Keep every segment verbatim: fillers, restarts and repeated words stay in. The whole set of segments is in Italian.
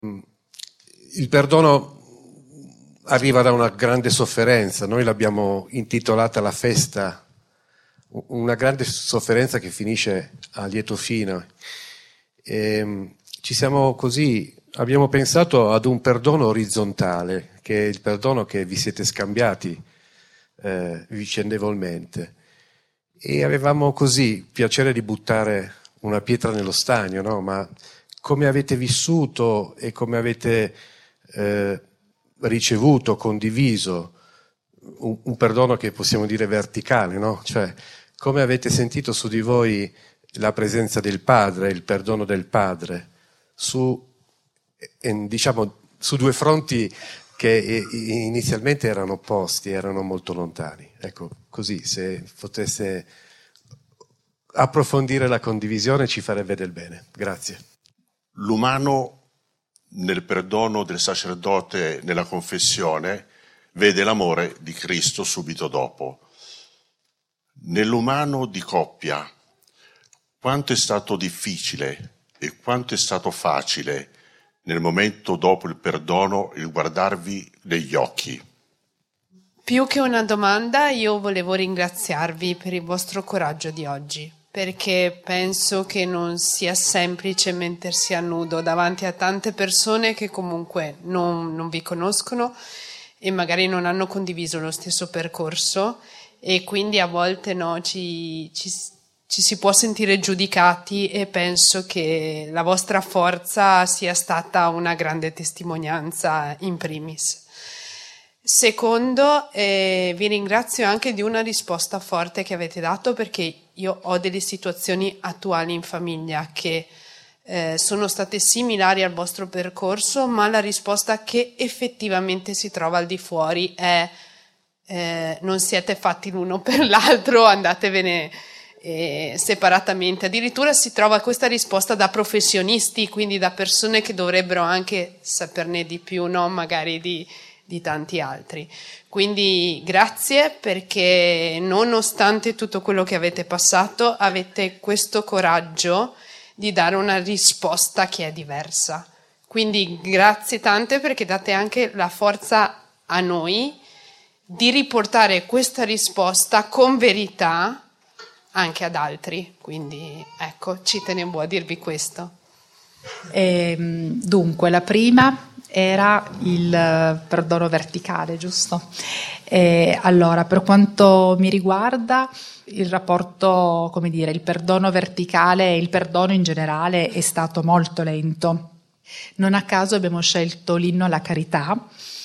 Il perdono arriva da una grande sofferenza, noi l'abbiamo intitolata la festa, una grande sofferenza che finisce a lieto fine. E ci siamo così, abbiamo pensato ad un perdono orizzontale, che è il perdono che vi siete scambiati eh, vicendevolmente. E avevamo così piacere di buttare una pietra nello stagno, no? Ma come avete vissuto e come avete eh, ricevuto, condiviso un, un perdono che possiamo dire verticale, no? Cioè, come avete sentito su di voi la presenza del Padre, il perdono del Padre, su, eh, diciamo, su due fronti che inizialmente erano opposti, erano molto lontani. Ecco, così, se potesse approfondire la condivisione ci farebbe del bene. Grazie. L'umano nel perdono del sacerdote nella confessione vede l'amore di Cristo subito dopo. Nell'umano di coppia, quanto è stato difficile e quanto è stato facile nel momento dopo il perdono il guardarvi negli occhi? Più che una domanda, io volevo ringraziarvi per il vostro coraggio di oggi, perché penso che non sia semplice mettersi a nudo davanti a tante persone che comunque non, non vi conoscono e magari non hanno condiviso lo stesso percorso, e quindi a volte no, ci, ci, ci si può sentire giudicati, e penso che la vostra forza sia stata una grande testimonianza in primis. Secondo, eh, vi ringrazio anche di una risposta forte che avete dato, perché io ho delle situazioni attuali in famiglia che eh, sono state similari al vostro percorso, ma la risposta che effettivamente si trova al di fuori è eh, non siete fatti l'uno per l'altro, andatevene eh, separatamente. Addirittura si trova questa risposta da professionisti, quindi da persone che dovrebbero anche saperne di più, no? Magari di di tanti altri. Quindi grazie, perché nonostante tutto quello che avete passato avete questo coraggio di dare una risposta che è diversa. Quindi grazie tante, perché date anche la forza a noi di riportare questa risposta con verità anche ad altri. Quindi ecco, ci tenevo a dirvi questo. E, dunque, la prima era il perdono verticale, giusto? E allora, per quanto mi riguarda, il rapporto, come dire, il perdono verticale e il perdono in generale è stato molto lento. Non a caso abbiamo scelto l'inno alla carità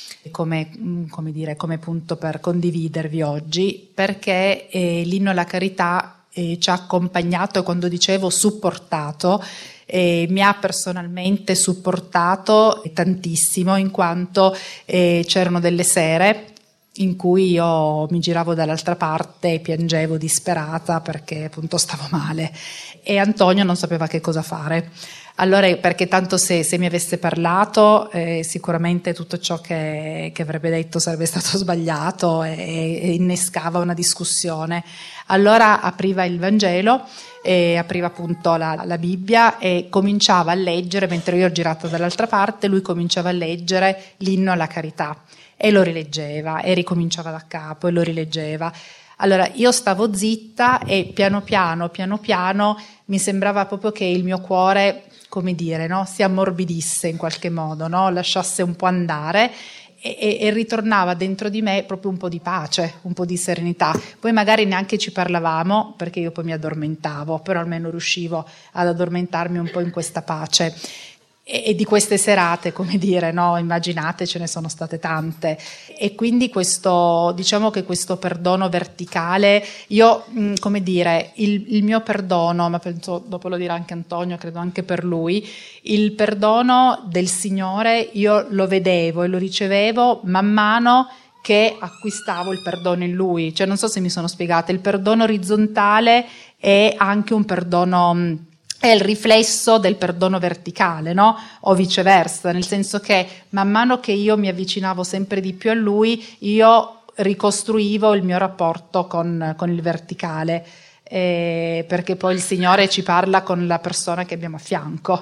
come, come dire, come punto per condividervi oggi, perché eh, l'inno alla carità eh, ci ha accompagnato, e quando dicevo supportato, Eh, mi ha personalmente supportato tantissimo, in quanto eh, c'erano delle sere in cui io mi giravo dall'altra parte e piangevo disperata perché appunto stavo male, e Antonio non sapeva che cosa fare. Allora, perché tanto se, se mi avesse parlato eh, sicuramente tutto ciò che, che avrebbe detto sarebbe stato sbagliato e, e innescava una discussione. Allora apriva il Vangelo, e apriva appunto la, la Bibbia e cominciava a leggere, mentre io ero girata dall'altra parte, lui cominciava a leggere l'inno alla carità e lo rileggeva e ricominciava da capo e lo rileggeva. Allora io stavo zitta e piano piano, piano piano mi sembrava proprio che il mio cuore, come dire, no, si ammorbidisse in qualche modo, no? Lasciasse un po' andare e, e, e ritornava dentro di me proprio un po' di pace, un po' di serenità. Poi magari neanche ci parlavamo, perché io poi mi addormentavo, però almeno riuscivo ad addormentarmi un po' in questa pace. E di queste serate, come dire, no, immaginate, ce ne sono state tante, e quindi questo, diciamo che questo perdono verticale, io, come dire, il, il mio perdono, ma penso, dopo lo dirà anche Antonio, credo anche per lui, il perdono del Signore io lo vedevo e lo ricevevo man mano che acquistavo il perdono in Lui. Cioè, non so se mi sono spiegata, il perdono orizzontale è anche un perdono, è il riflesso del perdono verticale, no? O viceversa, nel senso che man mano che io mi avvicinavo sempre di più a Lui, io ricostruivo il mio rapporto con, con il verticale, eh, perché poi il Signore ci parla con la persona che abbiamo a fianco,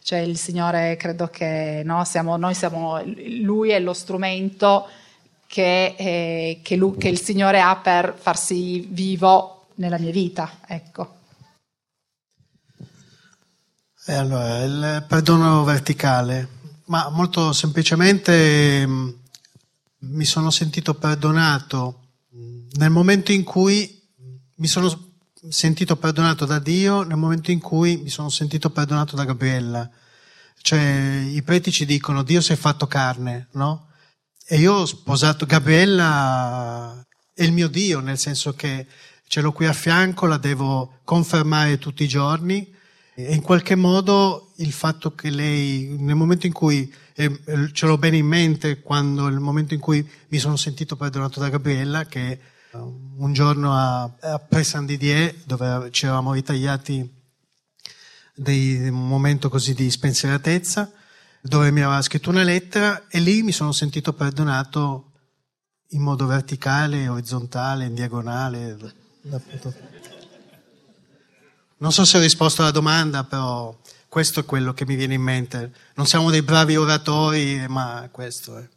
Cioè il Signore, credo che no, siamo, noi siamo, Lui è lo strumento che, eh, che, lui, che il Signore ha per farsi vivo nella mia vita, ecco. E allora, il perdono verticale, ma molto semplicemente mh, mi sono sentito perdonato nel momento in cui mi sono sentito perdonato da Dio, nel momento in cui mi sono sentito perdonato da Gabriella. Cioè i preti ci dicono Dio si è fatto carne, no? E io ho sposato Gabriella, è il mio Dio, nel senso che ce l'ho qui a fianco, la devo confermare tutti i giorni, e in qualche modo il fatto che lei, nel momento in cui, eh, ce l'ho bene in mente, quando nel momento in cui mi sono sentito perdonato da Gabriella, che un giorno a, a Pre-Saint Didier, dove ci eravamo ritagliati dei, un momento così di spensieratezza, dove mi aveva scritto una lettera, e lì mi sono sentito perdonato in modo verticale, orizzontale, in diagonale. Non so se ho risposto alla domanda, però questo è quello che mi viene in mente. Non siamo dei bravi oratori, ma questo è.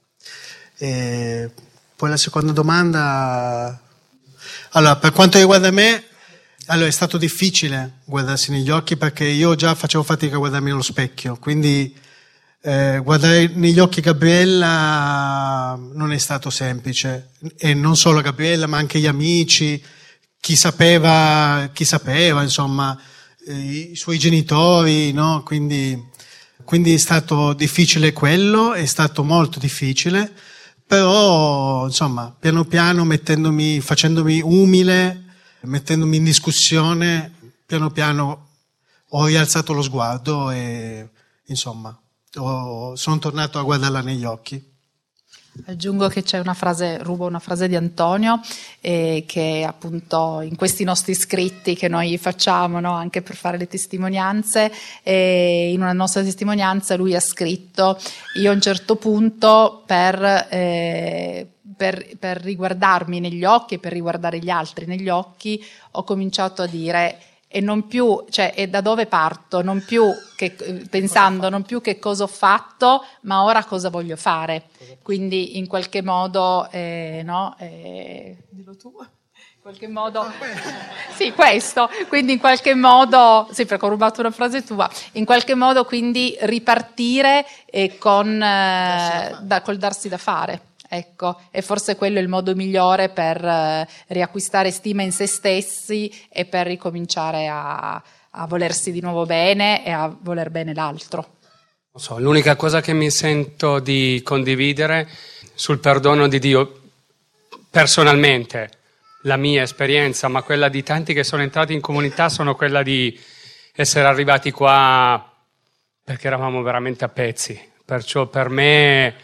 E poi la seconda domanda. Allora, per quanto riguarda me, allora è stato difficile guardarsi negli occhi, perché io già facevo fatica a guardarmi nello specchio, quindi eh, guardare negli occhi Gabriella non è stato semplice, e non solo Gabriella ma anche gli amici, chi sapeva, chi sapeva, insomma, eh, i suoi genitori, no? Quindi, quindi è stato difficile quello, è stato molto difficile. Però, insomma, piano piano, mettendomi, facendomi umile, mettendomi in discussione, piano piano ho rialzato lo sguardo e, insomma, ho, sono tornato a guardarla negli occhi. Aggiungo che c'è una frase, rubo una frase di Antonio, eh, che appunto in questi nostri scritti che noi facciamo, no, anche per fare le testimonianze, eh, in una nostra testimonianza lui ha scritto: io a un certo punto per, eh, per, per riguardarmi negli occhi e per riguardare gli altri negli occhi ho cominciato a dire, e non più, cioè, e da dove parto, non più che, pensando non più che cosa ho fatto, ma ora cosa voglio fare. Quindi in qualche modo, eh, no, eh, dillo tu, in qualche modo, sì, questo, quindi in qualche modo, sì, perché ho rubato una frase tua, in qualche modo quindi ripartire eh, con, eh, da, col darsi da fare. Ecco, e forse quello è il modo migliore per eh, riacquistare stima in se stessi e per ricominciare a, a volersi di nuovo bene e a voler bene l'altro. Non so, l'unica cosa che mi sento di condividere sul perdono di Dio, personalmente, la mia esperienza, ma quella di tanti che sono entrati in comunità, sono quella di essere arrivati qua perché eravamo veramente a pezzi. Perciò per me,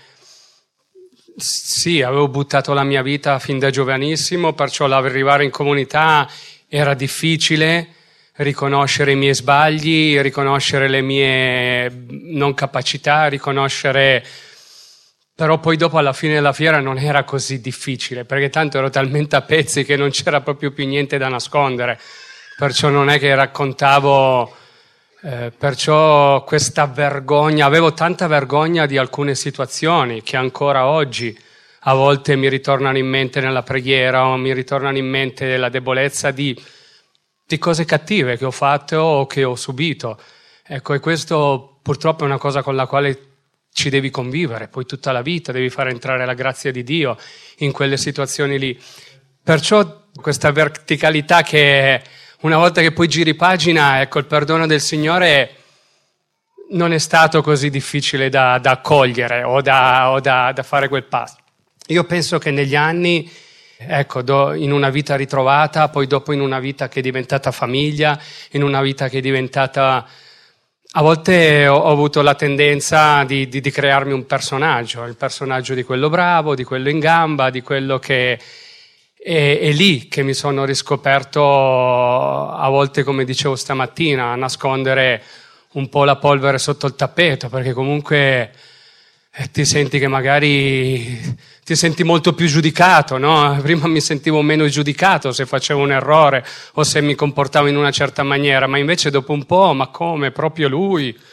sì, avevo buttato la mia vita fin da giovanissimo, perciò l'arrivare in comunità era difficile, riconoscere i miei sbagli, riconoscere le mie non capacità, riconoscere... Però poi dopo alla fine della fiera non era così difficile, perché tanto ero talmente a pezzi che non c'era proprio più niente da nascondere, perciò non è che raccontavo... Eh, perciò questa vergogna, avevo tanta vergogna di alcune situazioni che ancora oggi a volte mi ritornano in mente nella preghiera, o mi ritornano in mente la debolezza di, di cose cattive che ho fatto o che ho subito. Ecco, e questo purtroppo è una cosa con la quale ci devi convivere, poi tutta la vita devi far entrare la grazia di Dio in quelle situazioni lì. Perciò questa verticalità che una volta che poi giri pagina, ecco, il perdono del Signore non è stato così difficile da, da accogliere o, da, o da, da fare quel passo. Io penso che negli anni, ecco, do, in una vita ritrovata, poi dopo in una vita che è diventata famiglia, in una vita che è diventata... A volte ho, ho avuto la tendenza di, di, di crearmi un personaggio, il personaggio di quello bravo, di quello in gamba, di quello che... E, è lì che mi sono riscoperto, a volte, come dicevo stamattina, a nascondere un po' la polvere sotto il tappeto, perché comunque eh, ti senti che magari ti senti molto più giudicato, no? Prima mi sentivo meno giudicato se facevo un errore o se mi comportavo in una certa maniera, ma invece dopo un po', ma come, proprio lui,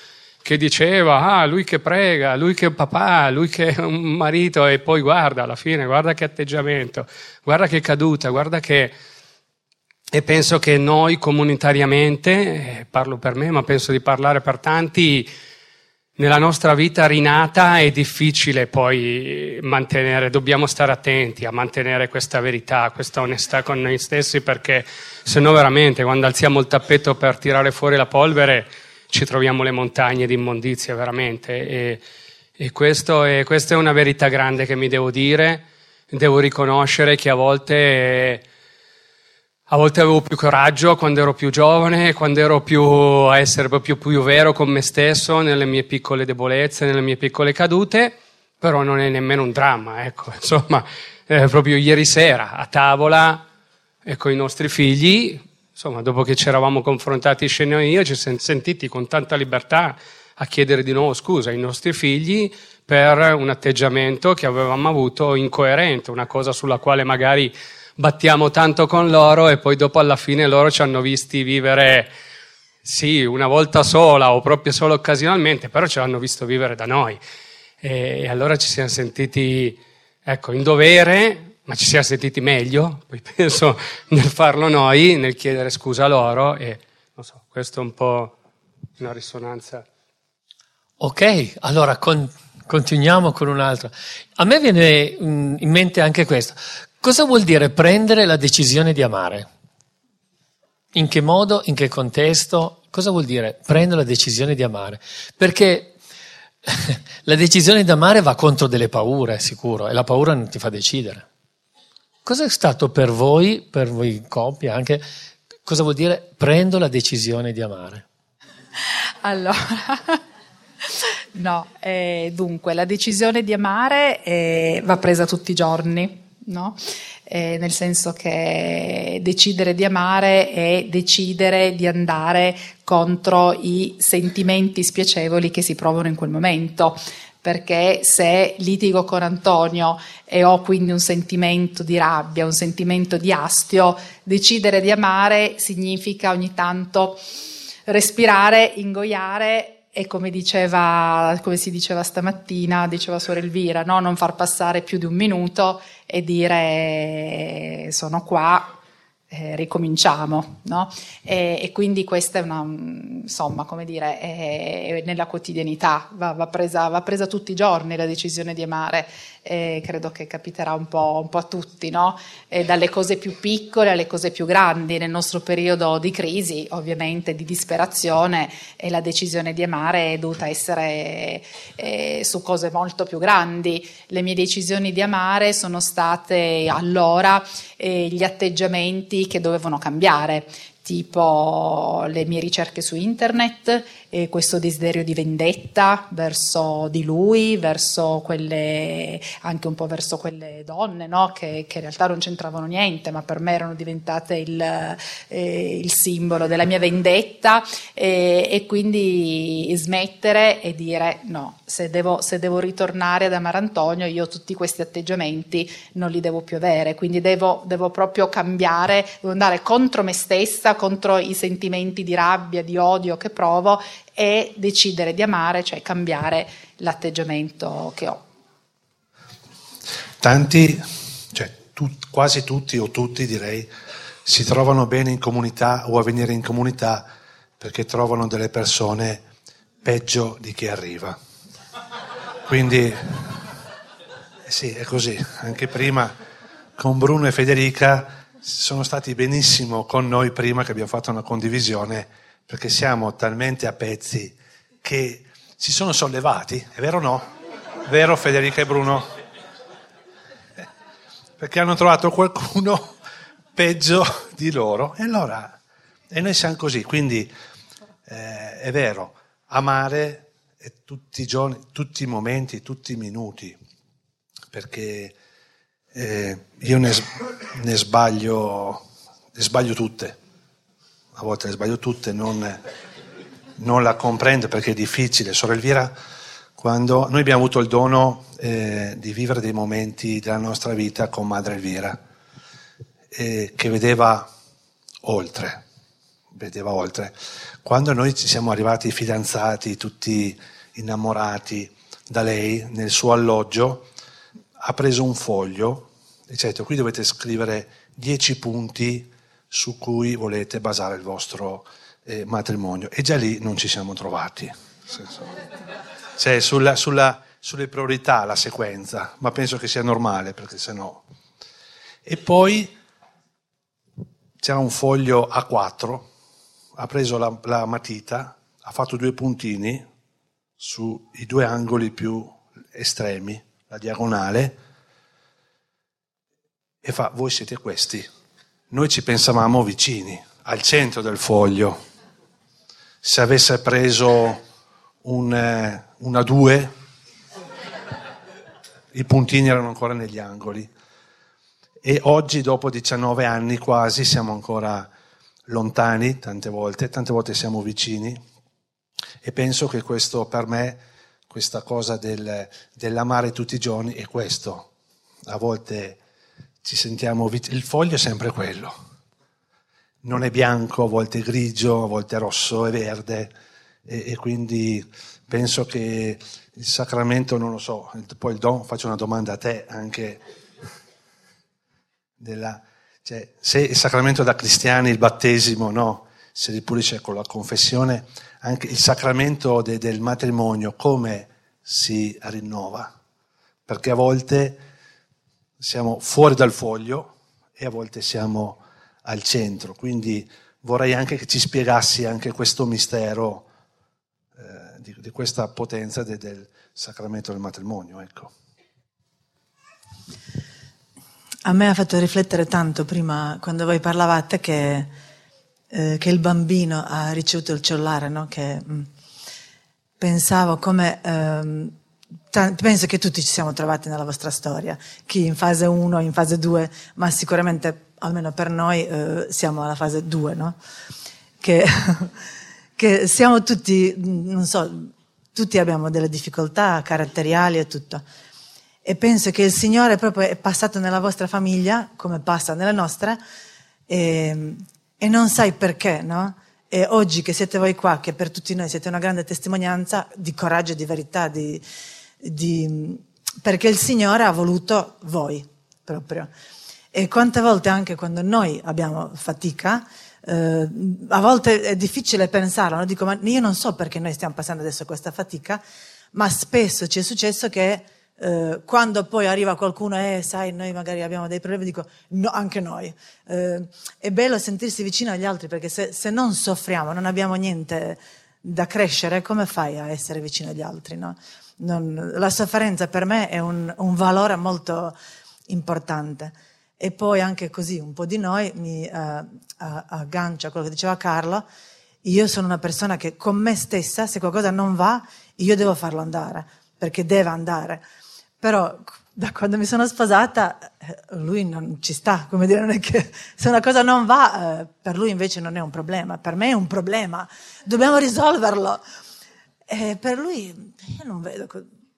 che diceva, ah, lui che prega, lui che è papà, lui che è un marito, e poi guarda, alla fine, guarda che atteggiamento, guarda che caduta, guarda che... E penso che noi comunitariamente, eh, parlo per me, ma penso di parlare per tanti, nella nostra vita rinata è difficile poi mantenere, dobbiamo stare attenti a mantenere questa verità, questa onestà con noi stessi, perché se no veramente quando alziamo il tappeto per tirare fuori la polvere ci troviamo le montagne di immondizia veramente, e, e questo è, questa è una verità grande che mi devo dire, devo riconoscere che a volte... Eh, A volte avevo più coraggio quando ero più giovane, quando ero più a essere proprio più vero con me stesso, nelle mie piccole debolezze, nelle mie piccole cadute, però non è nemmeno un dramma, ecco. Insomma, eh, proprio ieri sera a tavola e con i nostri figli, insomma, dopo che ci eravamo confrontati Sceno e io, ci siamo sentiti con tanta libertà a chiedere di nuovo scusa ai nostri figli per un atteggiamento che avevamo avuto incoerente, una cosa sulla quale magari battiamo tanto con loro e poi dopo alla fine loro ci hanno visti vivere, sì, una volta sola o proprio solo occasionalmente, però ce l'hanno visto vivere da noi. E, e allora ci siamo sentiti, ecco, in dovere, ma ci siamo sentiti meglio, poi penso, nel farlo noi, nel chiedere scusa a loro, e non so, questo è un po' una risonanza. Ok, allora con, continuiamo con un'altra. A me viene mh, in mente anche questo. Cosa vuol dire prendere la decisione di amare? In che modo, in che contesto? Cosa vuol dire prendere la decisione di amare? Perché la decisione di amare va contro delle paure, sicuro, e la paura non ti fa decidere. Cosa è stato per voi, per voi coppia anche, cosa vuol dire prendo la decisione di amare? Allora, no, eh, dunque la decisione di amare eh, va presa tutti i giorni. No? Eh, nel senso che decidere di amare è decidere di andare contro i sentimenti spiacevoli che si provano in quel momento, perché se litigo con Antonio e ho quindi un sentimento di rabbia, un sentimento di astio, decidere di amare significa ogni tanto respirare, ingoiare. E come diceva, come si diceva stamattina, diceva Suor Elvira, no? Non far passare più di un minuto e dire sono qua, eh, ricominciamo, no? E, e quindi questa è una, insomma, come dire, è, è nella quotidianità, va, va, presa, va presa tutti i giorni la decisione di amare, e credo che capiterà un po', un po' a tutti, no? E dalle cose più piccole alle cose più grandi. Nel nostro periodo di crisi, ovviamente di disperazione, e la decisione di amare è dovuta essere eh, su cose molto più grandi. Le mie decisioni di amare sono state allora eh, gli atteggiamenti che dovevano cambiare, tipo le mie ricerche su internet, e questo desiderio di vendetta verso di lui, verso quelle, anche un po' verso quelle donne, no? che, che in realtà non c'entravano niente, ma per me erano diventate il, eh, il simbolo della mia vendetta, eh, e quindi smettere e dire no, se devo, se devo ritornare ad amare Antonio, io tutti questi atteggiamenti non li devo più avere, quindi devo, devo proprio cambiare, devo andare contro me stessa, contro i sentimenti di rabbia, di odio che provo, e decidere di amare, cioè cambiare l'atteggiamento che ho. Tanti, cioè tu, quasi tutti o tutti direi, si trovano bene in comunità o a venire in comunità perché trovano delle persone peggio di chi arriva. Quindi eh sì, è così. Anche prima con Bruno e Federica sono stati benissimo con noi prima che abbiamo fatto una condivisione, perché siamo talmente a pezzi che si sono sollevati, è vero o no? Vero Federica e Bruno? Perché hanno trovato qualcuno peggio di loro, e allora e noi siamo così, quindi eh, è vero, amare è tutti i giorni, tutti i momenti, tutti i minuti, perché eh, io ne, ne sbaglio ne sbaglio tutte. A volte le sbaglio tutte, non, non la comprendo perché è difficile. Suor Elvira, quando noi abbiamo avuto il dono eh, di vivere dei momenti della nostra vita con Madre Elvira, eh, che vedeva oltre, vedeva oltre. Quando noi ci siamo arrivati fidanzati, tutti innamorati da lei, nel suo alloggio, ha preso un foglio e ci ha detto: qui dovete scrivere dieci punti su cui volete basare il vostro eh, matrimonio. E già lì non ci siamo trovati. Nel senso, cioè sulla, sulla, sulle priorità, la sequenza, ma penso che sia normale, perché sennò... E poi c'era un foglio A quattro, ha preso la, la matita, ha fatto due puntini sui due angoli più estremi, la diagonale, e fa: voi siete questi. Noi ci pensavamo vicini, al centro del foglio. Se avesse preso un, una due, i puntini erano ancora negli angoli. E oggi, dopo diciannove anni quasi, siamo ancora lontani tante volte, tante volte siamo vicini, e penso che questo, per me, questa cosa del, dell'amare tutti i giorni è questo. A volte ci sentiamo vicini, il foglio è sempre quello, non è bianco, a volte è grigio, a volte è rosso e verde, e, e quindi penso che il sacramento, non lo so, poi il don, faccio una domanda a te anche, della, cioè, se il sacramento da cristiani, il battesimo, no, si ripulisce con la confessione, anche il sacramento de, del matrimonio come si rinnova? Perché a volte siamo fuori dal foglio e a volte siamo al centro, quindi vorrei anche che ci spiegassi anche questo mistero eh, di, di questa potenza de, del sacramento del matrimonio, ecco. A me ha fatto riflettere tanto prima, quando voi parlavate, che, eh, che il bambino ha ricevuto il cellulare, no? Che mh, pensavo come... Ehm, t- penso che tutti ci siamo trovati nella vostra storia, chi in fase uno, in fase due, ma sicuramente, almeno per noi, eh, siamo alla fase due, no? Che, che siamo tutti, non so, tutti abbiamo delle difficoltà caratteriali e tutto. E penso che il Signore proprio è passato nella vostra famiglia, come passa nella nostra, e, e non sai perché, no? E oggi che siete voi qua, che per tutti noi siete una grande testimonianza di coraggio e di verità, di, di, perché il Signore ha voluto voi, proprio. E quante volte anche quando noi abbiamo fatica, eh, a volte è difficile pensarlo, no? Dico, ma io non so perché noi stiamo passando adesso questa fatica, ma spesso ci è successo che Uh, quando poi arriva qualcuno e eh, sai, noi magari abbiamo dei problemi, dico no, anche noi. Uh, è bello sentirsi vicino agli altri, perché se, se non soffriamo, non abbiamo niente da crescere, come fai a essere vicino agli altri, no? Non, la sofferenza per me è un, un valore molto importante. E poi anche così un po' di noi mi uh, aggancia a quello che diceva Carlo. Io sono una persona che con me stessa, se qualcosa non va, io devo farlo andare, perché deve andare. Però da quando mi sono sposata lui non ci sta, come dire, non è che se una cosa non va, eh, per lui invece non è un problema, per me è un problema, dobbiamo risolverlo. E per lui io non vedo,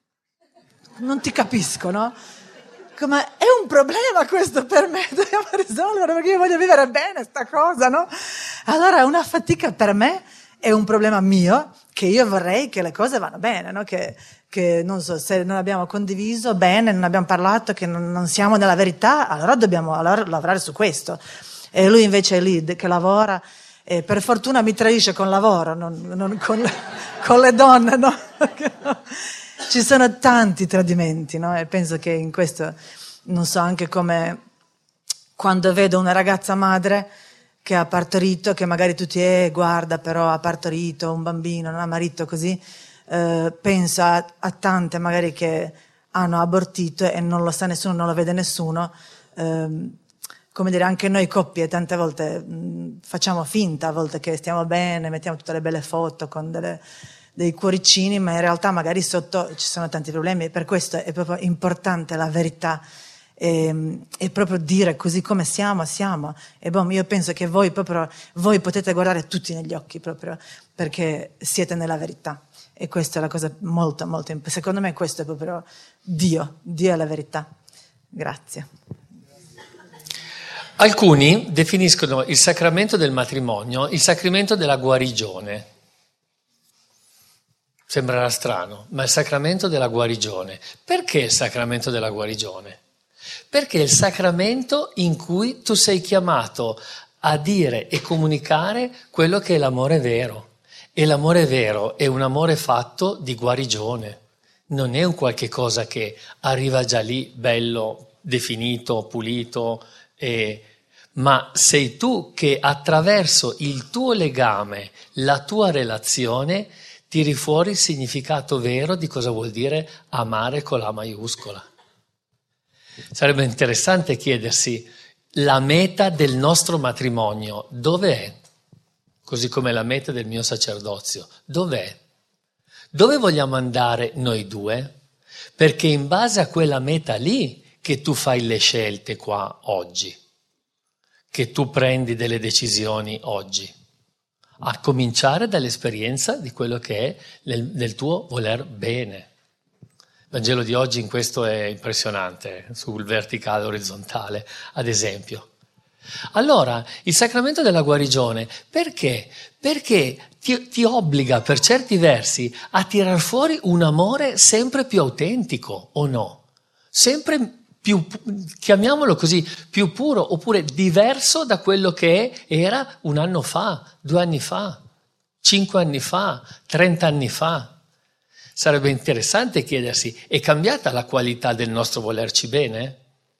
non ti capisco, no? Come è un problema questo per me, dobbiamo risolverlo perché io voglio vivere bene sta cosa, no? Allora è una fatica per me, è un problema mio, che io vorrei che le cose vanno bene, no? Che, che non so, se non abbiamo condiviso bene, non abbiamo parlato, che non, non siamo nella verità, allora dobbiamo allora lavorare su questo. E lui invece è lì che lavora, e per fortuna mi tradisce con lavoro, non, non con, le, con le donne, no? Ci sono tanti tradimenti, no? E penso che in questo, non so, anche come quando vedo una ragazza madre che ha partorito, che magari tutti, eh, guarda, però ha partorito un bambino, non ha marito, così, eh, penso a, a tante magari che hanno abortito e non lo sa nessuno, non lo vede nessuno, eh, come dire, anche noi coppie tante volte mh, facciamo finta, a volte che stiamo bene, mettiamo tutte le belle foto con delle, dei cuoricini, ma in realtà magari sotto ci sono tanti problemi, e per questo è proprio importante la verità. E, e proprio dire così come siamo, siamo. E boh, io penso che voi proprio voi potete guardare tutti negli occhi, proprio perché siete nella verità. E questa è la cosa molto, molto importante. Secondo me questo è proprio Dio. Dio è la verità. Grazie. Alcuni definiscono il sacramento del matrimonio il sacramento della guarigione. Sembrerà strano, ma il sacramento della guarigione. Perché il sacramento della guarigione? Perché è il sacramento in cui tu sei chiamato a dire e comunicare quello che è l'amore vero. E l'amore vero è un amore fatto di guarigione. Non è un qualche cosa che arriva già lì, bello, definito, pulito, e... ma sei tu che attraverso il tuo legame, la tua relazione, tiri fuori il significato vero di cosa vuol dire amare con la maiuscola. Sarebbe interessante chiedersi la meta del nostro matrimonio, dov'è? Così come la meta del mio sacerdozio, dov'è? Dove vogliamo andare noi due? Perché in base a quella meta lì che tu fai le scelte qua oggi, che tu prendi delle decisioni oggi, a cominciare dall'esperienza di quello che è nel, nel tuo voler bene. Il Vangelo di oggi in questo è impressionante, sul verticale orizzontale, ad esempio. Allora, il sacramento della guarigione, perché? Perché ti, ti obbliga per certi versi a tirar fuori un amore sempre più autentico, o no? Sempre più, chiamiamolo così, più puro, oppure diverso da quello che era un anno fa, due anni fa, cinque anni fa, trent'anni fa. Sarebbe interessante chiedersi, è cambiata la qualità del nostro volerci bene?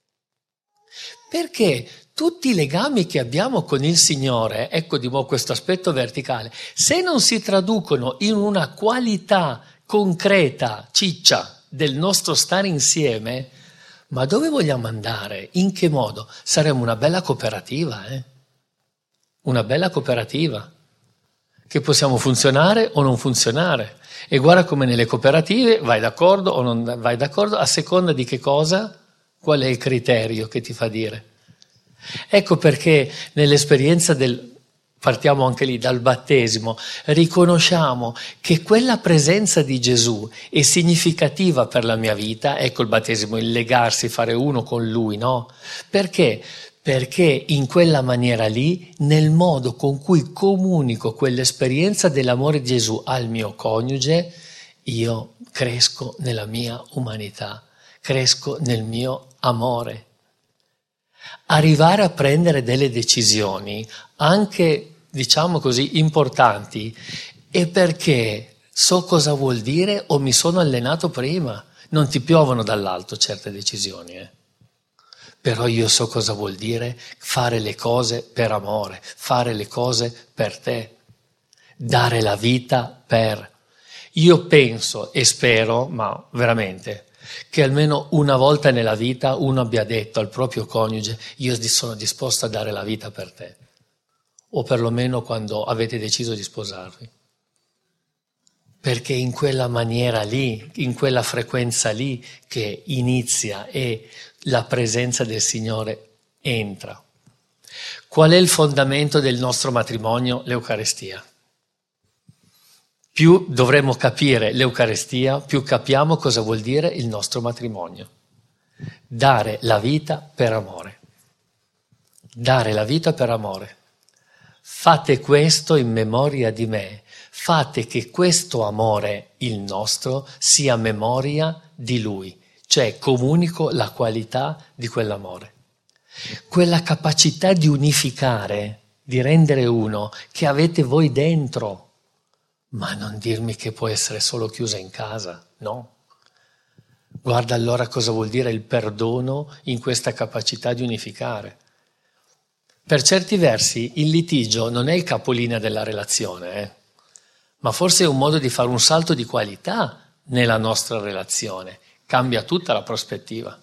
Perché tutti i legami che abbiamo con il Signore, ecco di nuovo questo aspetto verticale, se non si traducono in una qualità concreta, ciccia, del nostro stare insieme, ma dove vogliamo andare? In che modo? Saremo una bella cooperativa, eh? Una bella cooperativa, che possiamo funzionare o non funzionare. E guarda come nelle cooperative vai d'accordo o non vai d'accordo, a seconda di che cosa, qual è il criterio che ti fa dire. Ecco perché nell'esperienza del, partiamo anche lì dal battesimo, riconosciamo che quella presenza di Gesù è significativa per la mia vita. Ecco il battesimo, il legarsi, fare uno con Lui, no? Perché? Perché in quella maniera lì, nel modo con cui comunico quell'esperienza dell'amore di Gesù al mio coniuge, io cresco nella mia umanità, cresco nel mio amore. Arrivare a prendere delle decisioni, anche diciamo così importanti, è perché so cosa vuol dire o mi sono allenato prima. Non ti piovono dall'alto certe decisioni, eh. Però io so cosa vuol dire fare le cose per amore, fare le cose per te, dare la vita per. Io penso e spero, ma veramente, che almeno una volta nella vita uno abbia detto al proprio coniuge: io sono disposto a dare la vita per te, o perlomeno quando avete deciso di sposarvi. Perché in quella maniera lì, in quella frequenza lì che inizia e la presenza del Signore entra. Qual è il fondamento del nostro matrimonio? L'Eucarestia. Più dovremo capire l'Eucarestia, più capiamo cosa vuol dire il nostro matrimonio. Dare la vita per amore. Dare la vita per amore. Fate questo in memoria di me. Fate che questo amore, il nostro, sia memoria di Lui. Cioè comunico la qualità di quell'amore. Quella capacità di unificare, di rendere uno, che avete voi dentro. Ma non dirmi che può essere solo chiusa in casa, no. Guarda allora cosa vuol dire il perdono in questa capacità di unificare. Per certi versi il litigio non è il capolinea della relazione, eh? Ma forse è un modo di fare un salto di qualità nella nostra relazione. Cambia tutta la prospettiva.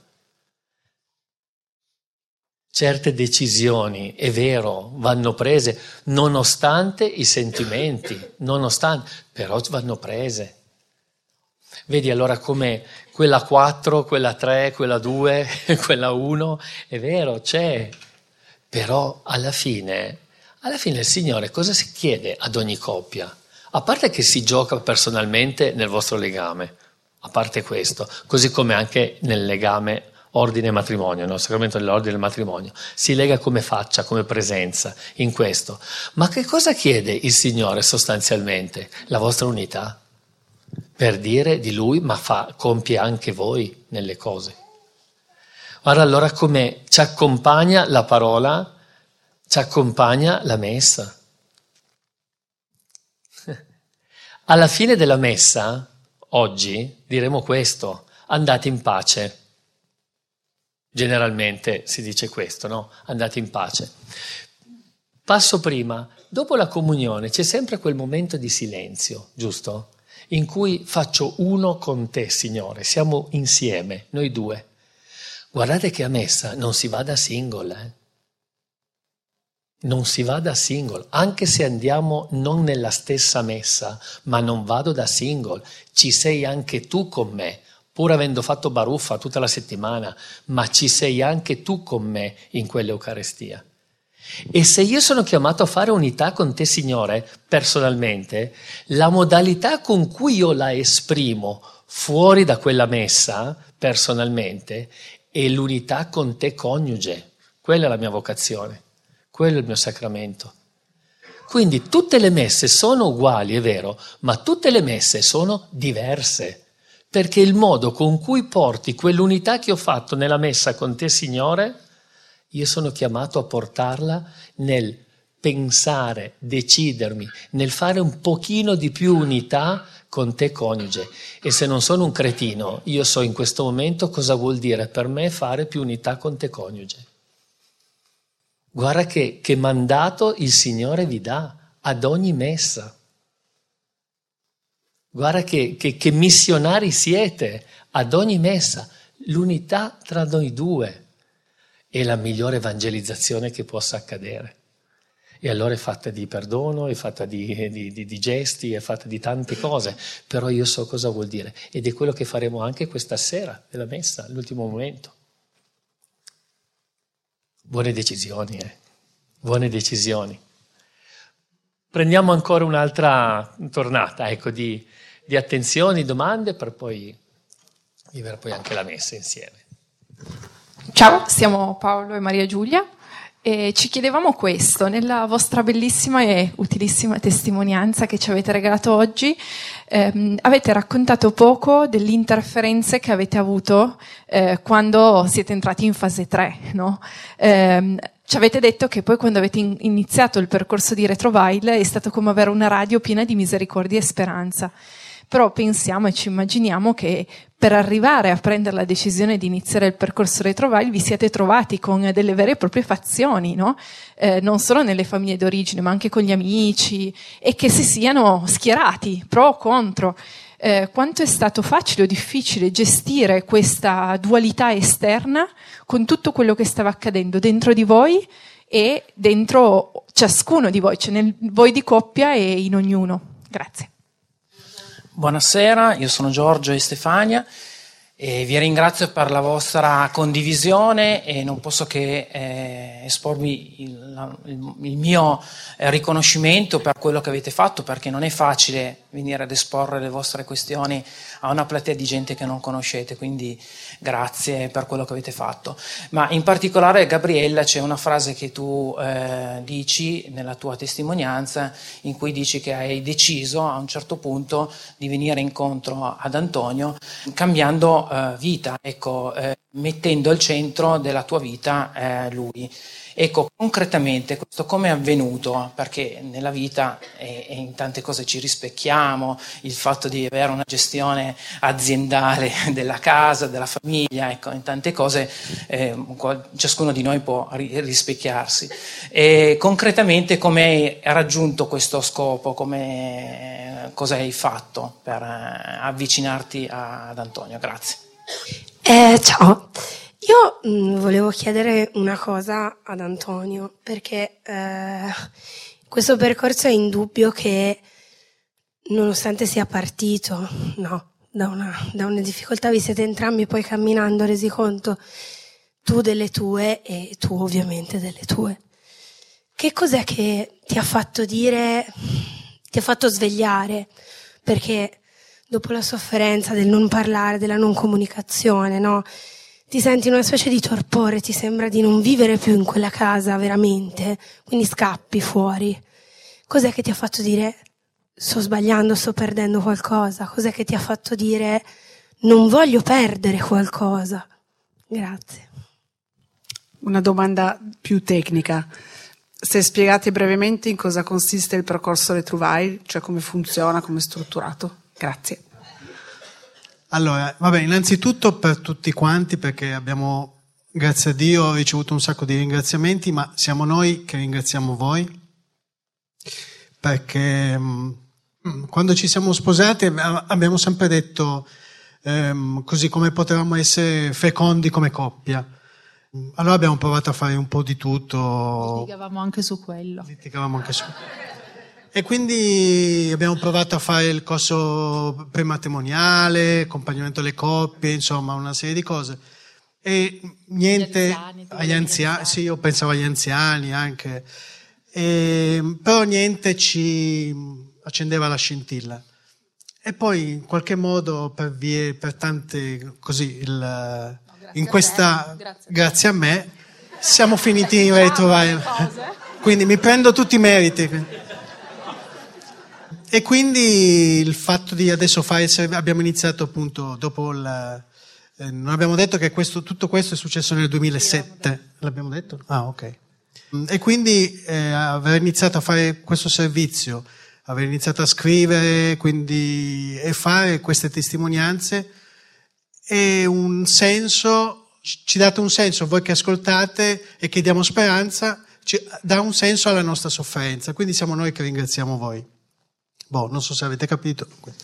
Certe decisioni, è vero, vanno prese nonostante i sentimenti, nonostante, però vanno prese. Vedi allora come quella quattro, quella tre, quella due, quella uno, è vero, c'è. Però alla fine, alla fine il Signore cosa si chiede ad ogni coppia? A parte che si gioca personalmente nel vostro legame, a parte questo, così come anche nel legame ordine matrimonio, no? Il sacramento dell'ordine del matrimonio, si lega come faccia, come presenza in questo. Ma che cosa chiede il Signore sostanzialmente? La vostra unità, per dire di Lui, ma fa, compie anche voi nelle cose. Guarda allora come ci accompagna la parola, ci accompagna la messa. Alla fine della messa, oggi, diremo questo: andate in pace. Generalmente si dice questo, no? Andate in pace. Passo prima, dopo la comunione c'è sempre quel momento di silenzio, giusto? In cui faccio uno con te, Signore, siamo insieme, noi due. Guardate che a messa non si va da single, eh? Non si va da single, anche se andiamo non nella stessa messa, ma non vado da single, ci sei anche tu con me, pur avendo fatto baruffa tutta la settimana, ma ci sei anche tu con me in quell'Eucarestia. E se io sono chiamato a fare unità con te, Signore, personalmente, la modalità con cui io la esprimo fuori da quella messa, personalmente, è l'unità con te coniuge. Quella è la mia vocazione, quello è il mio sacramento. Quindi tutte le messe sono uguali, è vero, ma tutte le messe sono diverse. Perché il modo con cui porti quell'unità che ho fatto nella messa con te, Signore, io sono chiamato a portarla nel pensare, decidermi, nel fare un pochino di più unità con te coniuge. E se non sono un cretino, io so in questo momento cosa vuol dire per me fare più unità con te coniuge. Guarda che, che mandato il Signore vi dà ad ogni messa. Guarda che, che, che missionari siete ad ogni messa. L'unità tra noi due è la migliore evangelizzazione che possa accadere. E allora è fatta di perdono, è fatta di, di, di, di gesti, è fatta di tante cose, però io so cosa vuol dire. Ed è quello che faremo anche questa sera della messa, all'ultimo momento. Buone decisioni, eh? Buone decisioni. Prendiamo ancora un'altra tornata, ecco, di, di attenzioni, domande, per poi vivere poi anche la messa insieme. Ciao, siamo Paolo e Maria Giulia e ci chiedevamo questo: nella vostra bellissima e utilissima testimonianza che ci avete regalato oggi, ehm, avete raccontato poco delle interferenze che avete avuto eh, quando siete entrati in fase tre, no? Ehm, Ci avete detto che poi quando avete in- iniziato il percorso di Retrovile è stato come avere una radio piena di misericordia e speranza. Però pensiamo e ci immaginiamo che per arrivare a prendere la decisione di iniziare il percorso Retrovile vi siete trovati con delle vere e proprie fazioni, no? Eh, non solo nelle famiglie d'origine, ma anche con gli amici, e che si siano schierati pro o contro. Eh, quanto è stato facile o difficile gestire questa dualità esterna con tutto quello che stava accadendo dentro di voi e dentro ciascuno di voi, cioè nel voi di coppia e in ognuno. Grazie. Buonasera, io sono Giorgio e Stefania e vi ringrazio per la vostra condivisione e non posso che eh, esporvi il, il, il mio eh, riconoscimento per quello che avete fatto, perché non è facile venire ad esporre le vostre questioni a una platea di gente che non conoscete, quindi grazie per quello che avete fatto. Ma in particolare, Gabriella, c'è una frase che tu eh, dici nella tua testimonianza, in cui dici che hai deciso a un certo punto di venire incontro ad Antonio cambiando eh, vita, ecco, eh, mettendo al centro della tua vita eh, lui. Ecco, concretamente questo come è avvenuto? Perché nella vita e, e in tante cose ci rispecchiamo, il fatto di avere una gestione aziendale della casa, della famiglia, ecco, in tante cose eh, ciascuno di noi può rispecchiarsi. E concretamente come hai raggiunto questo scopo? Come, cosa hai fatto per avvicinarti ad Antonio? Grazie. Eh, ciao. Io mh, volevo chiedere una cosa ad Antonio, perché eh, questo percorso è indubbio che, nonostante sia partito, no, da una, da una difficoltà, vi siete entrambi poi camminando resi conto, tu delle tue e tu ovviamente delle tue. Che cos'è che ti ha fatto dire, ti ha fatto svegliare? Perché dopo la sofferenza del non parlare, della non comunicazione, no? ti senti una specie di torpore, ti sembra di non vivere più in quella casa veramente, quindi scappi fuori. Cos'è che ti ha fatto dire sto sbagliando, sto perdendo qualcosa? Cos'è che ti ha fatto dire non voglio perdere qualcosa? Grazie. Una domanda più tecnica. Se spiegate brevemente in cosa consiste il percorso Retrouvailles, cioè come funziona, come è strutturato. Grazie. Allora, vabbè, innanzitutto per tutti quanti, perché abbiamo, grazie a Dio, ricevuto un sacco di ringraziamenti, ma siamo noi che ringraziamo voi, perché mh, quando ci siamo sposati abbiamo sempre detto ehm, così come potevamo essere fecondi come coppia. Allora abbiamo provato a fare un po' di tutto. Litigavamo anche su quello. Litigavamo anche su E quindi abbiamo provato a fare il corso prematrimoniale, accompagnamento alle coppie, insomma una serie di cose. E niente, anziani, agli anziani, sì, io pensavo agli anziani anche, e, però niente ci accendeva la scintilla. E poi in qualche modo per vie, per tante così, il, no, in questa, grazie, grazie a me, siamo finiti in Retrouvailles. Quindi mi prendo tutti i meriti. E quindi il fatto di adesso fare, abbiamo iniziato appunto dopo il, eh, non abbiamo detto che questo, tutto questo è successo nel duemilasette, l'abbiamo detto? Ah, ok. E quindi eh, aver iniziato a fare questo servizio, aver iniziato a scrivere, quindi, e fare queste testimonianze è un senso, ci date un senso, voi che ascoltate e che diamo speranza, ci dà un senso alla nostra sofferenza, quindi siamo noi che ringraziamo voi. Boh, non so se avete capito.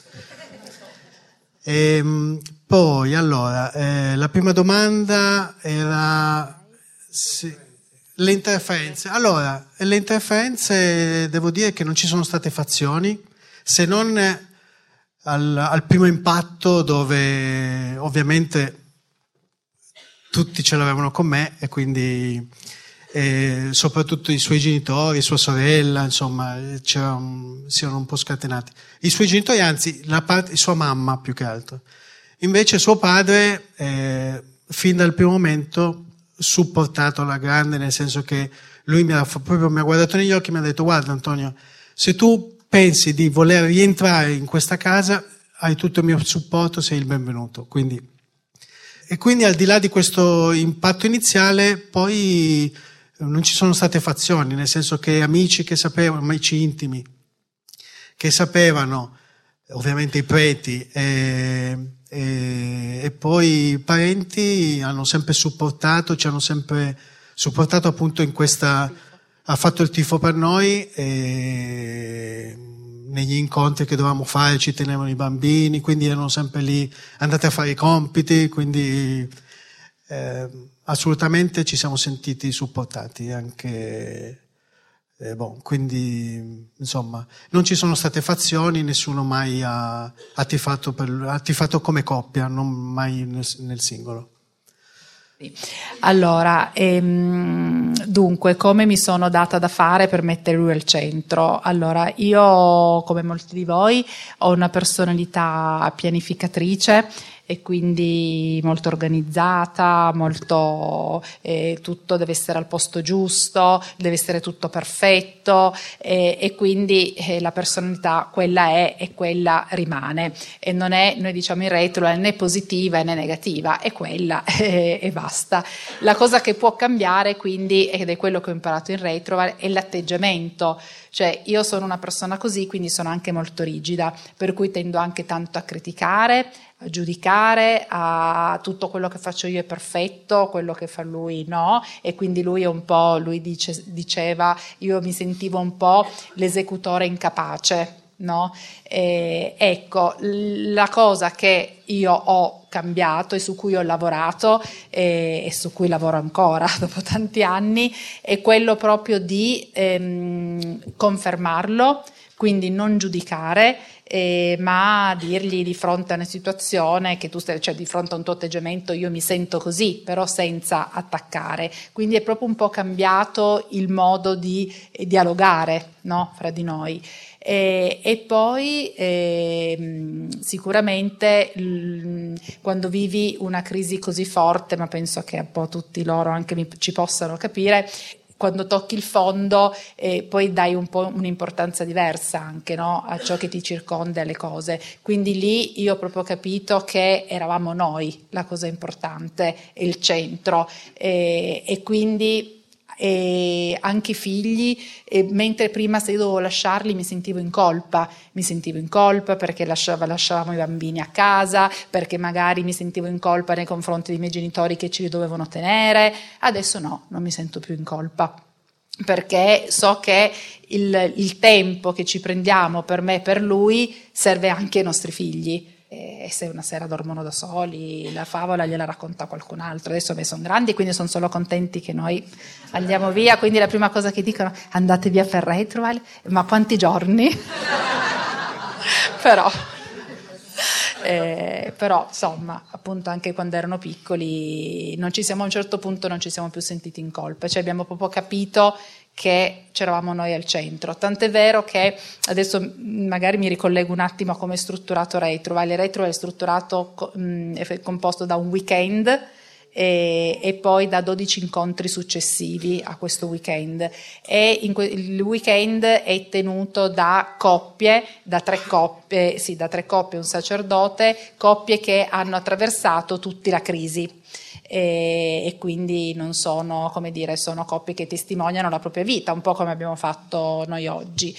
E, poi, allora, eh, la prima domanda era sì, le interferenze. Allora, le interferenze, devo dire che non ci sono state fazioni, se non al, al primo impatto dove ovviamente tutti ce l'avevano con me e quindi... E soprattutto i suoi genitori, sua sorella, insomma, c'erano, si erano un po' scatenati. I suoi genitori, anzi, la parte, sua mamma più che altro. Invece suo padre, eh, fin dal primo momento, supportato alla grande, nel senso che lui mi ha, proprio mi ha guardato negli occhi e mi ha detto: guarda Antonio, se tu pensi di voler rientrare in questa casa, hai tutto il mio supporto, sei il benvenuto. Quindi, e quindi al di là di questo impatto iniziale, poi non ci sono state fazioni, nel senso che amici che sapevano, amici intimi, che sapevano, ovviamente i preti, e, e, e poi i parenti hanno sempre supportato, ci hanno sempre supportato appunto in questa, ha fatto il tifo per noi, e negli incontri che dovevamo fare ci tenevano i bambini, quindi erano sempre lì, andate a fare i compiti, quindi eh, assolutamente ci siamo sentiti supportati anche, eh, bon, quindi insomma non ci sono state fazioni, nessuno mai ha, ha, tifato, per, ha tifato come coppia, non mai nel, nel singolo. Allora, ehm, dunque, come mi sono data da fare per mettere lui al centro? Allora, io, come molti di voi, ho una personalità pianificatrice e quindi molto organizzata, molto eh, tutto deve essere al posto giusto, deve essere tutto perfetto, eh, e quindi eh, la personalità quella è e quella rimane, e non è, noi diciamo in Retrouvailles, né positiva né negativa, è quella eh, e basta. La cosa che può cambiare quindi, ed è quello che ho imparato in Retrouvailles, è l'atteggiamento. Cioè io sono una persona così, quindi sono anche molto rigida, per cui tendo anche tanto a criticare, a giudicare, a tutto quello che faccio io è perfetto, quello che fa lui no, e quindi lui è un po', lui dice, diceva, io mi sentivo un po' l'esecutore incapace, no? E, ecco, la cosa che io ho cambiato e su cui ho lavorato e, e su cui lavoro ancora dopo tanti anni è quello proprio di ehm, confermarlo, Quindi non giudicare, eh, ma dirgli di fronte a una situazione che tu stai, cioè di fronte a un tuo atteggiamento io mi sento così, però senza attaccare. Quindi è proprio un po' cambiato il modo di eh, dialogare, no, fra di noi. E, e poi eh, sicuramente l, quando vivi una crisi così forte, ma penso che un po' tutti loro anche mi, ci possano capire, quando tocchi il fondo eh, poi dai un po' un'importanza diversa anche, no? A ciò che ti circonda, alle cose. Quindi lì io ho proprio capito che eravamo noi la cosa importante, il centro, eh, e quindi e anche i figli, e mentre prima se io dovevo lasciarli mi sentivo in colpa, mi sentivo in colpa perché lasciava, lasciavamo i bambini a casa, perché magari mi sentivo in colpa nei confronti dei miei genitori che ce li dovevano tenere. Adesso no, non mi sento più in colpa, perché so che il, il tempo che ci prendiamo per me e per lui serve anche ai nostri figli. E se una sera dormono da soli, la favola gliela racconta qualcun altro. Adesso me sono grandi, quindi sono solo contenti che noi andiamo via, quindi la prima cosa che dicono: andate via per Retroval? Ma quanti giorni? però eh, però insomma, appunto, anche quando erano piccoli non ci siamo, a un certo punto non ci siamo più sentiti in colpa, cioè abbiamo proprio capito che c'eravamo noi al centro. Tant'è vero che adesso magari mi ricollego un attimo a come è strutturato Retroval. Il Retroval è strutturato, mh, è composto da un weekend e, e poi da dodici incontri successivi a questo weekend, e in que- il weekend è tenuto da coppie, da tre coppie, sì, da tre coppie, un sacerdote, coppie che hanno attraversato tutti la crisi. E, e quindi non sono, come dire, sono coppie che testimoniano la propria vita, un po' come abbiamo fatto noi oggi.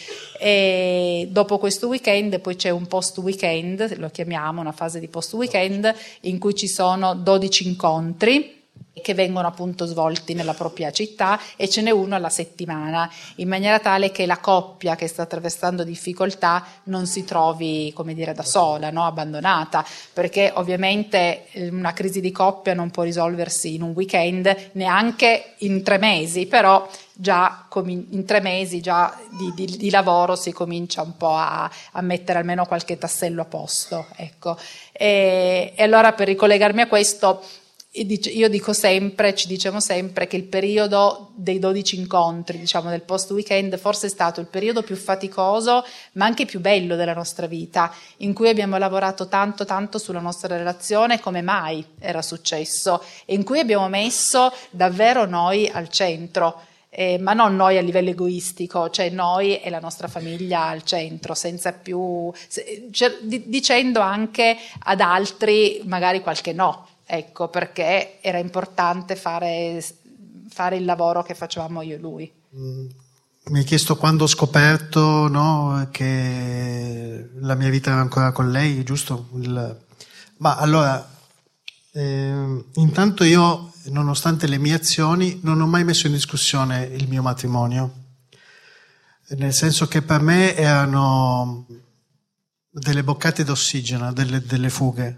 E dopo questo weekend poi c'è un post weekend, lo chiamiamo una fase di post weekend, in cui ci sono dodici incontri che vengono appunto svolti nella propria città, e ce n'è uno alla settimana, in maniera tale che la coppia che sta attraversando difficoltà non si trovi, come dire, da sola, no? Abbandonata, perché ovviamente una crisi di coppia non può risolversi in un weekend, neanche in tre mesi, però già in tre mesi già di, di, di lavoro si comincia un po' a, a mettere almeno qualche tassello a posto, ecco. E, e allora, per ricollegarmi a questo, io dico sempre, ci diciamo sempre che il periodo dei dodici incontri, diciamo del post weekend, forse è stato il periodo più faticoso ma anche più bello della nostra vita, in cui abbiamo lavorato tanto tanto sulla nostra relazione come mai era successo, e in cui abbiamo messo davvero noi al centro. Eh, ma non noi a livello egoistico, cioè noi e la nostra famiglia al centro, senza più, se, cioè, di, dicendo anche ad altri magari qualche no. Ecco, perché era importante fare, fare il lavoro che facevamo io e lui. Mm, mi hai chiesto quando ho scoperto, no, che la mia vita era ancora con lei, giusto? Il... Ma allora, eh, intanto io, nonostante le mie azioni, non ho mai messo in discussione il mio matrimonio, nel senso che per me erano delle boccate d'ossigeno, delle, delle fughe.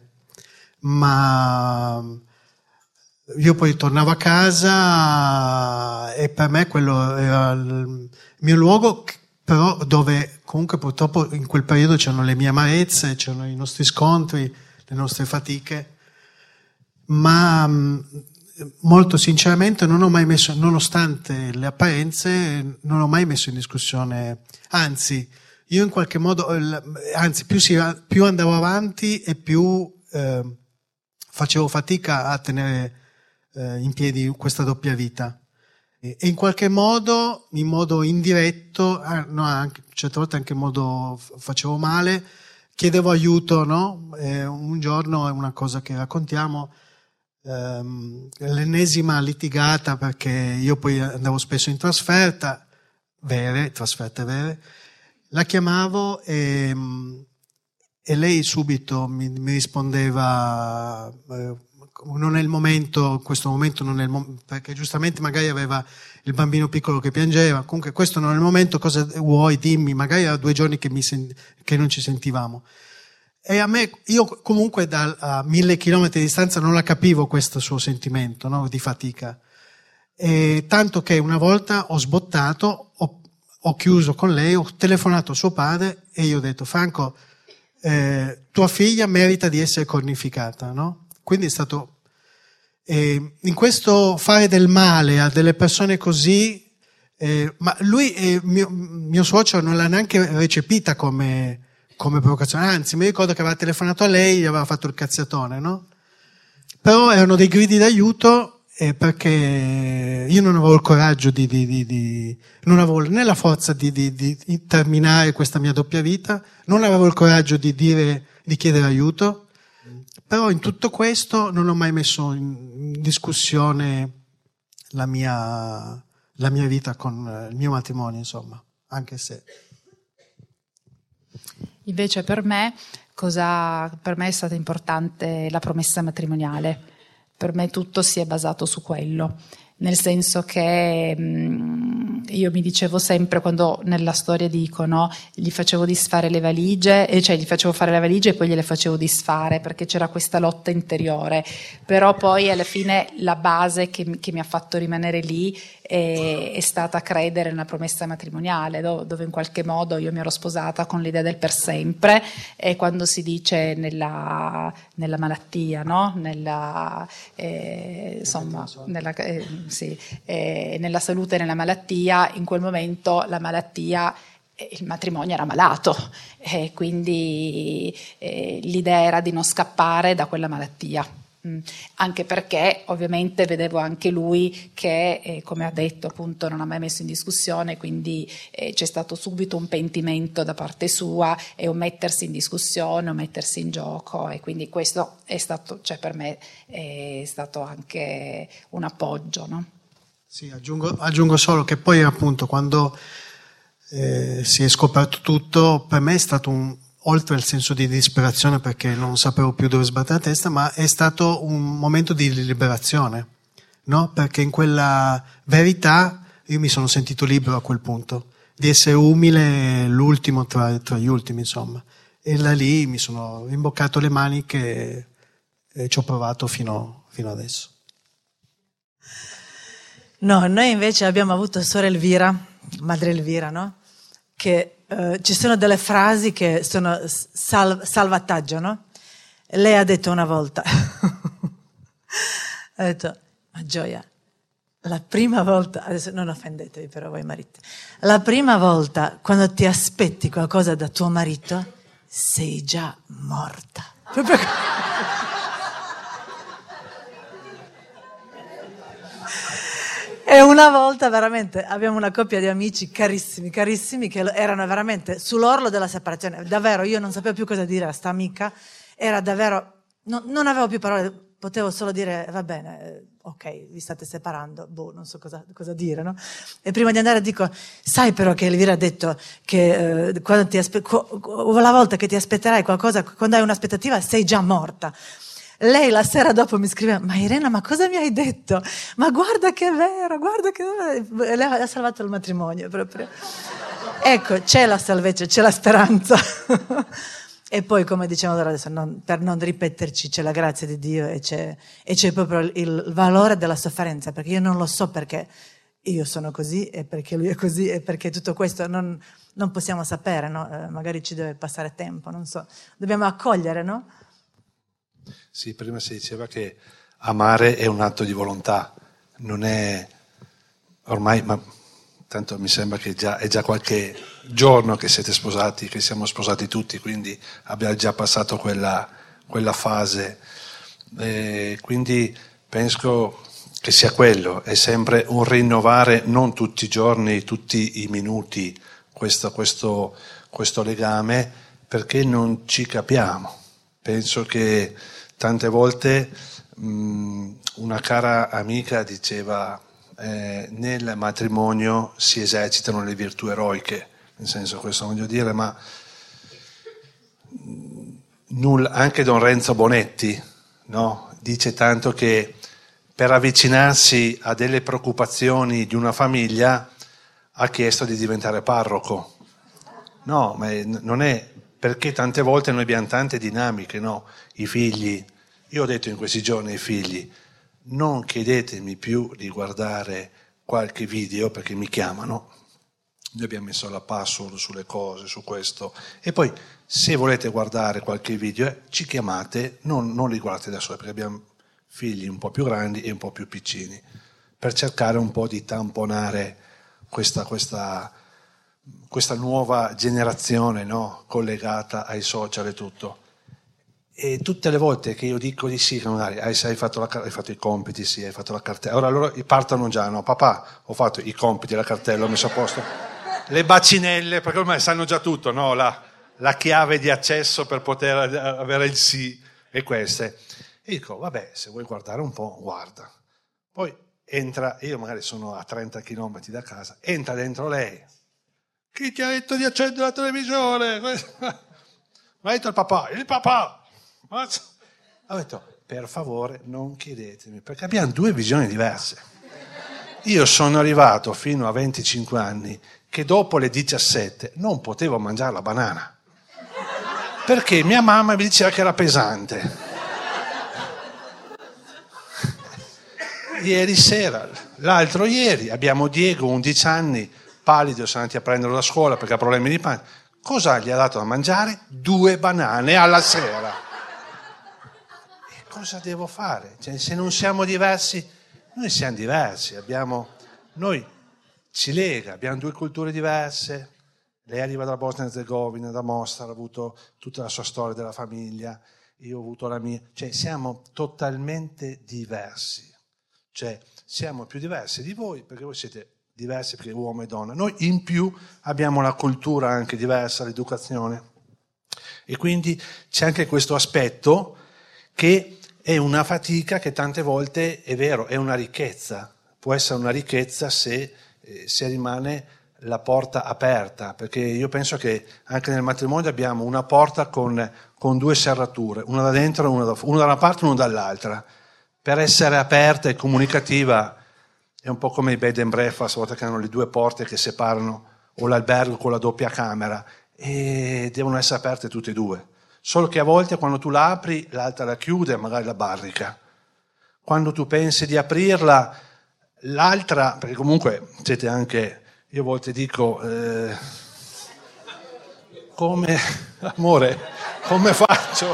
Ma io poi tornavo a casa e per me quello era il mio luogo, però dove comunque purtroppo in quel periodo c'erano le mie amarezze, c'erano i nostri scontri, le nostre fatiche, ma molto sinceramente non ho mai messo, nonostante le apparenze, non ho mai messo in discussione, anzi io in qualche modo, anzi più, si, più andavo avanti e più eh, facevo fatica a tenere eh, in piedi questa doppia vita, e, e in qualche modo, in modo indiretto, ah, no, anche, certe volte anche in modo facevo male, chiedevo aiuto, no? E un giorno, è una cosa che raccontiamo, ehm, l'ennesima litigata, perché io poi andavo spesso in trasferta, vere, trasferte vere, la chiamavo e E lei subito mi, mi rispondeva eh, non è il momento, in questo momento non è il momento, perché giustamente magari aveva il bambino piccolo che piangeva, comunque questo non è il momento, cosa vuoi, dimmi, magari era due giorni che, mi sen- che non ci sentivamo. E a me, io comunque da a mille chilometri di distanza non la capivo questo suo sentimento, no, di fatica. E tanto che una volta ho sbottato, ho ho chiuso con lei, ho telefonato a suo padre e io ho detto: Franco, eh, tua figlia merita di essere cornificata, no? Quindi è stato, eh, in questo fare del male a delle persone così, eh, ma lui, eh, mio, mio suocero, non l'ha neanche recepita come, come provocazione, anzi mi ricordo che aveva telefonato a lei, gli aveva fatto il cazziatone, no? Però erano dei gridi d'aiuto, eh, perché io non avevo il coraggio di, di, di, di non avevo né la forza di, di, di terminare questa mia doppia vita, non avevo il coraggio di dire, di chiedere aiuto, però in tutto questo non ho mai messo in discussione la mia, la mia vita con il mio matrimonio, insomma, anche se. Invece per me, cosa, per me è stata importante la promessa matrimoniale. Per me tutto si è basato su quello, nel senso che mh, io mi dicevo sempre, quando nella storia dico, no, gli facevo disfare le valigie, e cioè gli facevo fare le valigie e poi gliele facevo disfare, perché c'era questa lotta interiore, però poi alla fine la base che, che mi ha fatto rimanere lì è, è stata credere nella promessa matrimoniale, do, dove in qualche modo io mi ero sposata con l'idea del per sempre, e quando si dice nella, nella malattia, no? nella, eh, insomma, nella, eh, sì, eh, nella salute e nella malattia, in quel momento la malattia, il matrimonio era malato, e quindi eh, l'idea era di non scappare da quella malattia. Mm. Anche perché ovviamente vedevo anche lui che, eh, come ha detto, appunto non ha mai messo in discussione, quindi eh, c'è stato subito un pentimento da parte sua e un mettersi in discussione, un mettersi in gioco, e quindi questo è stato, cioè per me è stato anche un appoggio, no? Sì, aggiungo, aggiungo solo che poi appunto quando eh, si è scoperto tutto, per me è stato un, oltre al senso di disperazione perché non sapevo più dove sbattere la testa, ma è stato un momento di liberazione, no? Perché in quella verità io mi sono sentito libero a quel punto, di essere umile, l'ultimo tra, tra gli ultimi, insomma. E da lì mi sono rimboccato le maniche e ci ho provato fino, fino adesso. No, noi invece abbiamo avuto suora Elvira, madre Elvira, no? Che eh, ci sono delle frasi che sono sal- salvataggio, no? Lei ha detto una volta, ha detto: ma Gioia, la prima volta, adesso non offendetevi però voi mariti, la prima volta quando ti aspetti qualcosa da tuo marito, sei già morta. Proprio E una volta veramente abbiamo una coppia di amici carissimi, carissimi, che erano veramente sull'orlo della separazione. Davvero, io non sapevo più cosa dire a sta amica, era davvero, no, non avevo più parole, potevo solo dire: va bene, ok, vi state separando, boh, non so cosa, cosa dire, no? E prima di andare dico: sai però che Elvira ha detto che eh, quando ti aspe- la volta che ti aspetterai qualcosa, quando hai un'aspettativa, sei già morta. Lei la sera dopo mi scrive: ma Irena, ma cosa mi hai detto? Ma guarda che è vero, guarda che è... Lei ha salvato il matrimonio proprio. Ecco, c'è la salvezza, c'è la speranza. E poi, come diciamo adesso, non, per non ripeterci, c'è la grazia di Dio e c'è, e c'è proprio il, il valore della sofferenza, perché io non lo so perché io sono così e perché lui è così e perché tutto questo non, non possiamo sapere, no? Eh, magari ci deve passare tempo, non so. Dobbiamo accogliere, no? Sì, prima si diceva che amare è un atto di volontà, non è ormai, ma tanto mi sembra che già, è già qualche giorno che siete sposati, che siamo sposati tutti, quindi abbiamo già passato quella, quella fase. E quindi penso che sia quello, è sempre un rinnovare, non tutti i giorni, tutti i minuti, questo, questo, questo legame, perché non ci capiamo. Penso che tante volte mh, una cara amica diceva eh, nel matrimonio si esercitano le virtù eroiche, nel senso, questo voglio dire, ma nulla, anche Don Renzo Bonetti, no, dice tanto che per avvicinarsi a delle preoccupazioni di una famiglia ha chiesto di diventare parroco. No, ma non è... Perché tante volte noi abbiamo tante dinamiche, no? I figli, io ho detto in questi giorni ai figli: non chiedetemi più di guardare qualche video perché mi chiamano, noi abbiamo messo la password sulle cose, su questo, e poi se volete guardare qualche video eh, ci chiamate, non, non li guardate da soli perché abbiamo figli un po' più grandi e un po' più piccini, per cercare un po' di tamponare questa, questa, questa nuova generazione, no? Collegata ai social e tutto. E tutte le volte che io dico di sì, magari hai, hai, fatto la, hai fatto i compiti, sì, hai fatto la cartella, ora loro partono già, no? Papà, ho fatto i compiti, la cartella, ho messo a posto le bacinelle, perché ormai sanno già tutto, no? La, la chiave di accesso per poter avere il sì e queste. E dico, vabbè, se vuoi guardare un po', guarda. Poi entra, io magari sono a trenta chilometri da casa, entra dentro lei. Chi ti ha detto di accendere la televisione? Mi ha detto il papà, il papà. Ho detto, per favore non chiedetemi, perché abbiamo due visioni diverse. Io sono arrivato fino a venticinque anni che dopo le diciassette non potevo mangiare la banana, perché mia mamma mi diceva che era pesante. Ieri sera, l'altro ieri, abbiamo Diego, undici anni, pallido, siamo andati a prenderlo da scuola perché ha problemi di pancia. Cosa gli ha dato da mangiare? Due banane alla sera. E cosa devo fare? Cioè, se non siamo diversi, noi siamo diversi, abbiamo, noi ci lega, abbiamo due culture diverse. Lei arriva dalla Bosnia e Herzegovina, da Mostar, ha avuto tutta la sua storia della famiglia, io ho avuto la mia, cioè siamo totalmente diversi. Cioè, siamo più diversi di voi, perché voi siete diversi perché uomo e donna. Noi in più abbiamo la cultura anche diversa, l'educazione. E quindi c'è anche questo aspetto che è una fatica che tante volte, è vero, è una ricchezza. Può essere una ricchezza se, eh, se rimane la porta aperta, perché io penso che anche nel matrimonio abbiamo una porta con, con due serrature, una da dentro e una da fuori, una da una parte e una dall'altra. Per essere aperta e comunicativa è un po' come i bed and breakfast, a volte che hanno le due porte che separano, o l'albergo con la doppia camera, e devono essere aperte tutte e due. Solo che a volte quando tu la apri, l'altra la chiude, magari la barrica. Quando tu pensi di aprirla, l'altra, perché comunque siete anche, io a volte dico, eh, come, amore, come faccio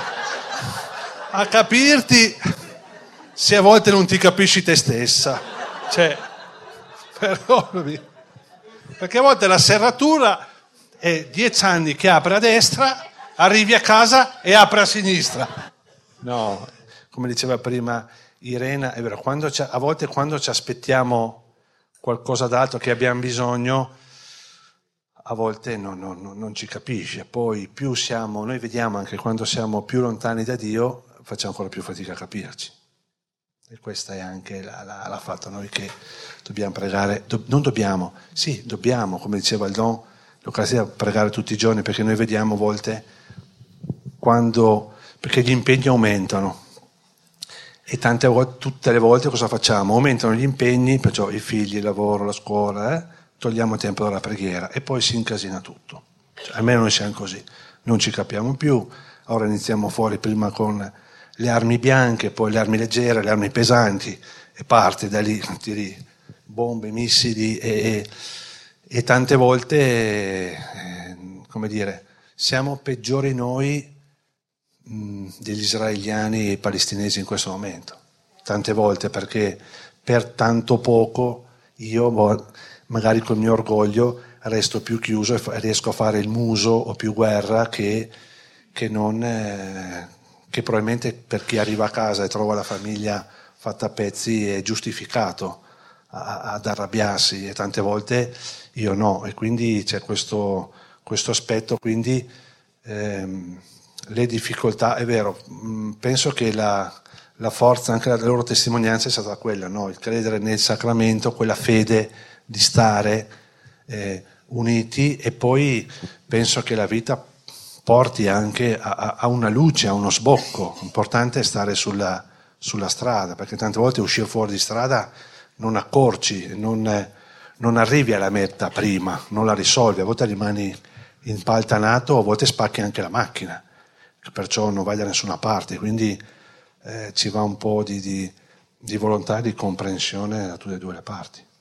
a capirti se a volte non ti capisci te stessa? Cioè, però, perché a volte la serratura è dieci anni che apre a destra, arrivi a casa e apre a sinistra. No, come diceva prima Irena, è vero, quando a volte quando ci aspettiamo qualcosa d'altro che abbiamo bisogno, a volte no, no, no, non ci capisce. Poi più siamo, noi vediamo anche quando siamo più lontani da Dio, facciamo ancora più fatica a capirci. E questa è anche la, la, la fatta noi che dobbiamo pregare, do, non dobbiamo, sì, dobbiamo, come diceva il Don, l'Eucaristia, pregare tutti i giorni, perché noi vediamo a volte quando, perché gli impegni aumentano e tante volte, tutte le volte cosa facciamo? Aumentano gli impegni, perciò i figli, il lavoro, la scuola, eh? Togliamo tempo dalla preghiera e poi si incasina tutto. Cioè, almeno noi siamo così, non ci capiamo più, ora iniziamo fuori prima con le armi bianche, poi le armi leggere, le armi pesanti, e parte da lì, tiri bombe, missili e, e, e tante volte, eh, come dire, siamo peggiori noi mh, degli israeliani e i palestinesi in questo momento. Tante volte, perché per tanto poco io, magari col mio orgoglio, resto più chiuso e riesco a fare il muso o più guerra che, che non... Eh, che probabilmente per chi arriva a casa e trova la famiglia fatta a pezzi è giustificato a, ad arrabbiarsi, e tante volte io no, e quindi c'è questo, questo aspetto, quindi ehm, le difficoltà, è vero, mh, penso che la, la forza anche della loro testimonianza è stata quella, no? Il credere nel sacramento, quella fede di stare eh, uniti, e poi penso che la vita porti anche a, a una luce, a uno sbocco. Importante è stare sulla, sulla strada, perché tante volte uscire fuori di strada non accorci, non, non arrivi alla meta prima, non la risolvi, a volte rimani impaltanato, a volte spacchi anche la macchina, perciò non vai da nessuna parte, quindi eh, ci va un po' di, di, di volontà e di comprensione da tutte e due le parti.